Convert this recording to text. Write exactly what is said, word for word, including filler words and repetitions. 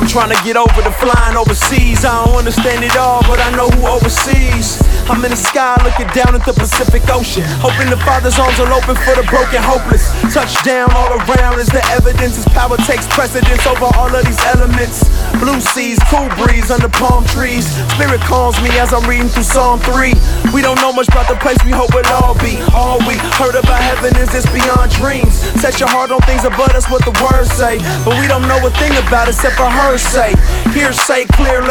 I'm trying to get over the flying overseas. I don't understand it all, but I know who oversees. I'm in the sky looking down at the Pacific Ocean, hoping the Father's arms will open for the broken, hopeless. Touchdown all around is the evidence. His power takes precedence over all of these elements. Blue seas, cool breeze under palm trees. Spirit calms me as I'm reading through Psalm three. We don't know much about the place we hope it'll all be. All we heard about heaven is it's beyond dreams. Set your heart on things above, that's what the words say. But we don't know a thing about it except for her say. Hearsay, clear